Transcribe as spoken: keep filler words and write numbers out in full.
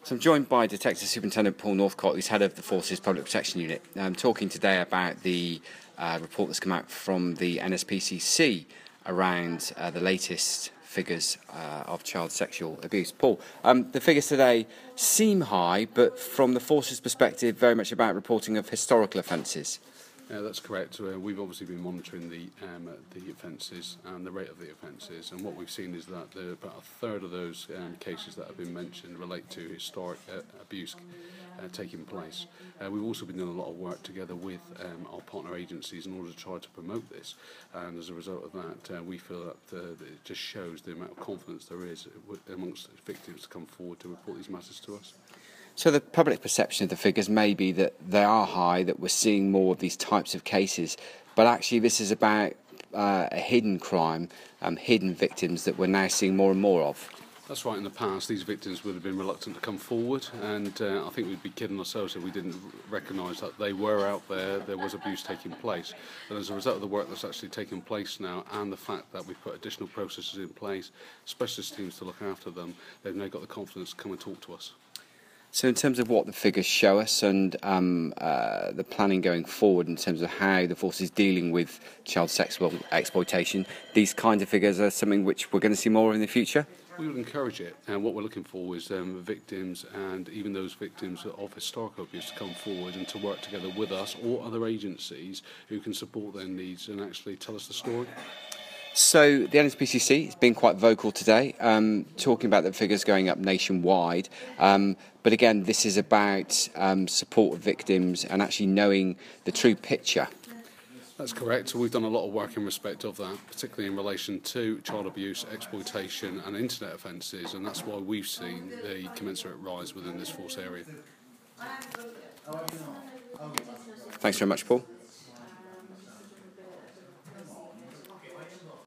So I'm joined by Detective Superintendent Paul Northcott, who's head of the Forces Public Protection Unit. I'm talking today about the uh, report that's come out from the N S P C C around uh, the latest figures uh, of child sexual abuse. Paul, um, the figures today seem high, but from the Forces' perspective, very much about reporting of historical offences. Yeah, that's correct. Uh, we've obviously been monitoring the um, the offences and the rate of the offences, and what we've seen is that there, about a third of those um, cases that have been mentioned relate to historic uh, abuse uh, taking place. Uh, we've also been doing a lot of work together with um, our partner agencies in order to try to promote this, and as a result of that, uh, we feel that, uh, that it just shows the amount of confidence there is amongst victims to come forward to report these matters to us. So the public perception of the figures may be that they are high, that we're seeing more of these types of cases, but actually this is about uh, a hidden crime, um, hidden victims that we're now seeing more and more of. That's right. In the past, these victims would have been reluctant to come forward, and uh, I think we'd be kidding ourselves if we didn't recognise that they were out there, there was abuse taking place. And as a result of the work that's actually taking place now, and the fact that we've put additional processes in place, specialist teams to look after them, they've now got the confidence to come and talk to us. So in terms of what the figures show us and um, uh, the planning going forward in terms of how the force is dealing with child sexual exploitation, these kinds of figures are something which we're going to see more of in the future? We would encourage it, and what we're looking for is um, victims and even those victims of historical abuse to come forward and to work together with us or other agencies who can support their needs and actually tell us the story. So the N S P C C has been quite vocal today, um, talking about the figures going up nationwide. Um, but again, this is about um, support of victims and actually knowing the true picture. That's correct. So we've done a lot of work in respect of that, particularly in relation to child abuse, exploitation and internet offences, and that's why we've seen the commensurate rise within this force area. Thanks very much, Paul.